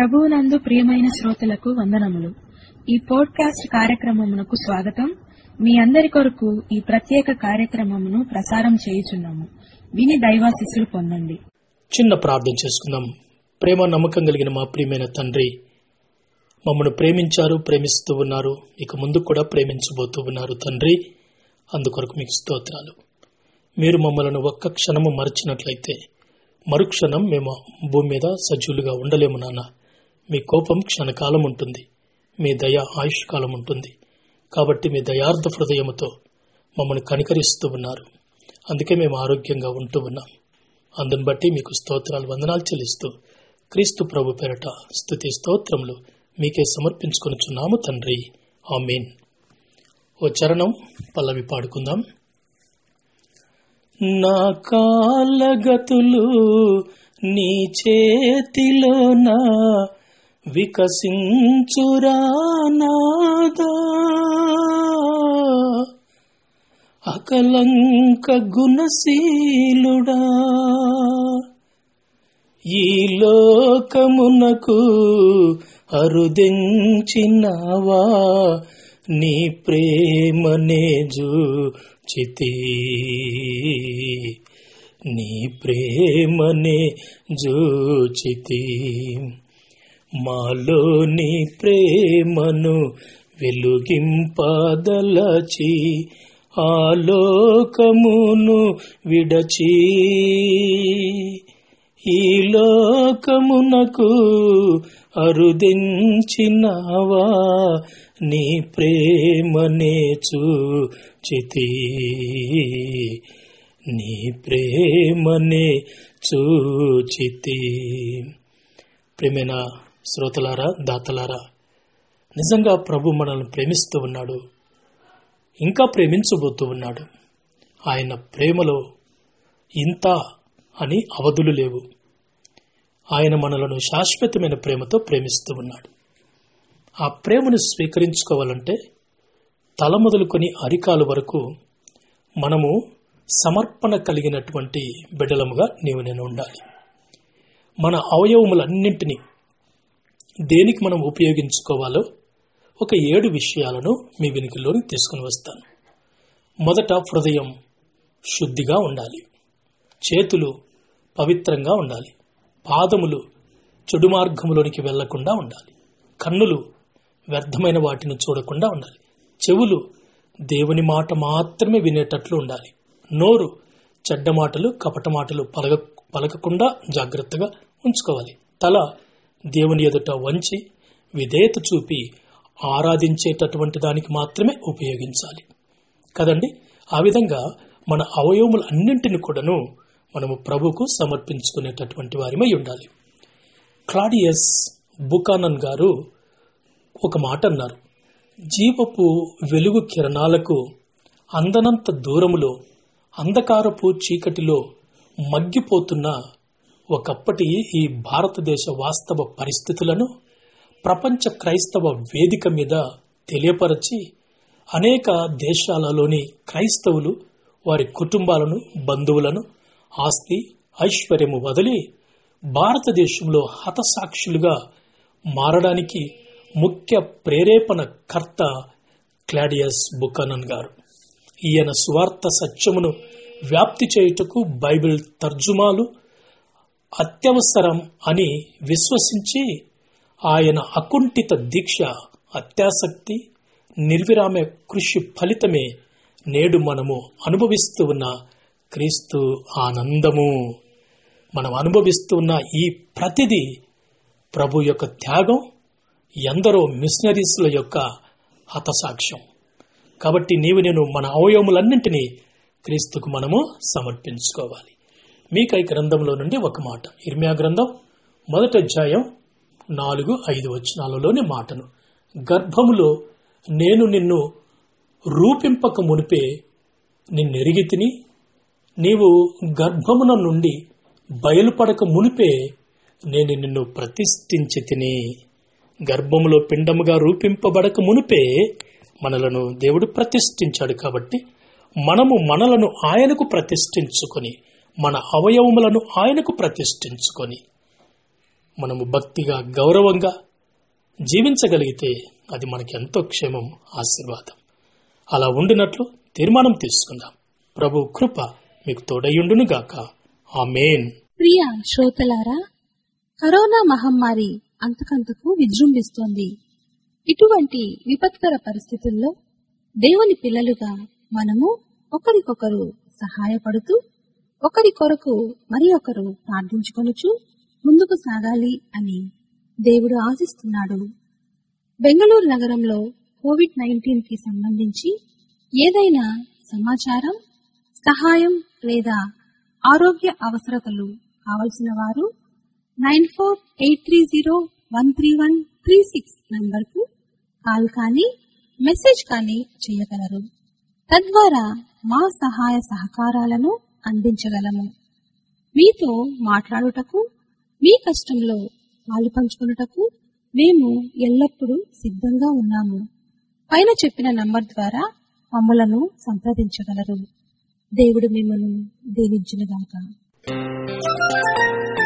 ప్రభువునందు ప్రియమైన శ్రోతలకు వందనములు. ఈ పోడ్కాస్ట్ కార్యక్రమమునకు స్వాగతం. మీ అందరి కొరకు ఈ ప్రత్యేక కార్యక్రమమును ప్రసారం చేయుచున్నాము. విని దైవాశీస్సులు పొందండి. చిన్న ప్రార్థన చేసుకుందాం. ప్రేమ నమ్మకం కలిగిన మా ప్రియమైన తండ్రి, మమ్మల్ని ప్రేమించారు, ప్రేమిస్తూ ఉన్నారు, ఇక ముందు కూడా ప్రేమించబోతూ ఉన్నారు తండ్రి. అందుకొరకు మీకు స్తోత్రాలు. మీరు మమ్మల్ని ఒక్క క్షణము మరచినట్లయితే మరుక్షణం మేము భూమి మీద సజీవులుగా ఉండలేము నాన్న. మీ కోపం క్షణకాలం ఉంటుంది, మీ దయ ఆయుష్కాలం ఉంటుంది. కాబట్టి మీ దయార్థ హృదయముతో మమ్మల్ని కనికరిస్తూ ఉన్నారు. అందుకే మేము ఆరోగ్యంగా ఉంటూ ఉన్నాం. అందుని బట్టి మీకు స్తోత్రాలు, వందనాలు చెల్లిస్తూ క్రీస్తు ప్రభు పేరట స్తుతి స్తోత్రములు మీకే సమర్పించుకొనుచున్నాము తండ్రి. ఆమేన్. ఓ చరణం పల్లవి పాడుకుందాం. నా కాలగతులు నీ చేతిలోనా వికసించురా నాదా, అకలంక గుణశీలుడా, ఈ లోకమునకు అరుదెంచినావా, నీ ప్రేమనే జూచితి, నీ ప్రేమనే జూచితి. మాలోని ప్రేమను వెలుగింపదలచి ఆలోకమును విడచి, ఈ లోకమునకు అరుదెంచినావా, నీ ప్రేమనే చూచితి, నీ ప్రేమనే చూచితి. ప్రేమైన శ్రోతలారా, దాతలారా, నిజంగా ప్రభు మనల్ని ప్రేమిస్తూ ఉన్నాడు, ఇంకా ప్రేమించబోతూ ఉన్నాడు. ఆయన ప్రేమలో ఇంత అని అవధులు లేవు. ఆయన మనలను శాశ్వతమైన ప్రేమతో ప్రేమిస్తూ ఉన్నాడు. ఆ ప్రేమను స్వీకరించుకోవాలంటే తల మొదలుకొని అరికాలు వరకు మనము సమర్పణ కలిగినటువంటి బిడ్డలముగా నీవు నేను ఉండాలి. మన అవయవములన్నింటినీ దేనికి మనం ఉపయోగించుకోవాలో ఒక 7 విషయాలను మీ వెనుకలోకి తీసుకుని వస్తాను. మొదట, హృదయం శుద్ధిగా ఉండాలి, చేతులు పవిత్రంగా ఉండాలి, పాదములు చెడు మార్గములోనికి వెళ్లకుండా ఉండాలి, కన్నులు వ్యర్థమైన వాటిని చూడకుండా ఉండాలి, చెవులు దేవుని మాట మాత్రమే వినేటట్లు ఉండాలి, నోరు చెడ్డ మాటలు కపట మాటలు పలకకుండా జాగ్రత్తగా ఉంచుకోవాలి, తల దేవుని ఎదుట వంచి విధేయత చూపి ఆరాధించేటటువంటి దానికి మాత్రమే ఉపయోగించాలి కదండి. ఆ విధంగా మన అవయవములు అన్నింటిని కూడాను మనము ప్రభువుకు సమర్పించుకునేటటువంటి వారిమై ఉండాలి. క్లాడియస్ బుకానన్ గారు ఒక మాట అన్నారు. జీవపు వెలుగు కిరణాలకు అందనంత దూరములో అంధకారపు చీకటిలో మగ్గిపోతున్న ఒకప్పటి ఈ భారతదేశ వాస్తవ పరిస్థితులను ప్రపంచ క్రైస్తవ వేదిక మీద తెలియపరచి అనేక దేశాలలోని క్రైస్తవులు వారి కుటుంబాలను, బంధువులను, ఆస్తి ఐశ్వర్యము వదిలి భారతదేశంలో హతసాక్షులుగా మారడానికి ముఖ్య ప్రేరేపణ కర్త క్లాడియస్ బుకానన్ గారు. ఈయన సువార్త సత్యమును వ్యాప్తి చేయుటకు బైబిల్ తర్జుమాలు అత్యవసరం అని విశ్వసించి ఆయన అకుంఠిత దీక్ష, అత్యాసక్తి, నిర్విరామ కృషి ఫలితమే నేడు మనము అనుభవిస్తూ ఉన్న క్రీస్తు ఆనందము. మనం అనుభవిస్తూ ఉన్న ఈ ప్రతిదీ ప్రభు యొక్క త్యాగం, ఎందరో మిషనరీస్ల యొక్క హతసాక్ష్యం. కాబట్టి నీవు నేను మన అవయవములన్నింటినీ క్రీస్తుకు మనము సమర్పించుకోవాలి. మీకై గ్రంథంలో నుండి ఒక మాట, ఇర్మియా గ్రంథం 1వ అధ్యాయం 4-5 వచనాలలోని మాటను, గర్భములో నేను నిన్ను రూపింపక మునిపే నిన్నెరిగితిని, నీవు గర్భమున నుండి బయలుపడక మునిపే నేను నిన్ను ప్రతిష్ఠించి తిని. గర్భములో పిండముగా రూపింపబడక మునిపే మనలను దేవుడు ప్రతిష్ఠించాడు. కాబట్టి మనము మనలను ఆయనకు ప్రతిష్ఠించుకొని, మన అవయవములను ఆయనకు ప్రతిష్ఠించుకొని మనము భక్తిగా గౌరవంగా జీవించగలిగితే అది మనకి ఎంతో క్షేమం, ఆశీర్వాదం. అలా ఉండినట్లు తీర్మానం తీసుకుందాం. ప్రభు కృప మీకు తోడయుండును గాక. ఆమేన్. ప్రియ శ్రోతలారా, కరోనా మహమ్మారి అంతకంతకు విజృంభిస్తోంది. ఇటువంటి విపత్కర పరిస్థితుల్లో దేవుని పిల్లలుగా మనము ఒకరికొకరు సహాయపడుతూ ఒకరి కొరకు మరి ఒకరు ప్రార్థించుకొనుచు ముందుకు సాగాలి అని దేవుడు ఆశిస్తున్నాడు. బెంగళూరు నగరంలో కోవిడ్-19 కి సంబంధించి ఏదైనా సమాచారం, సహాయం లేదా ఆరోగ్య అవసరతలు కావలసిన వారు 9483013136 నంబర్కు కాల్ కానీ మెసేజ్ కానీ చేయగలరు. తద్వారా మా సహాయ సహకారాలను అందించగలము. మీతో మాట్లాడుటకు, మీ కష్టంలో పాలు పంచుకొనుటకు మేము ఎల్లప్పుడూ సిద్ధంగా ఉన్నాము. పైన చెప్పిన నంబర్ ద్వారా మమ్మలను సంప్రదించగలరు. దేవుడు మిమ్మల్ని దీవించునుగాక.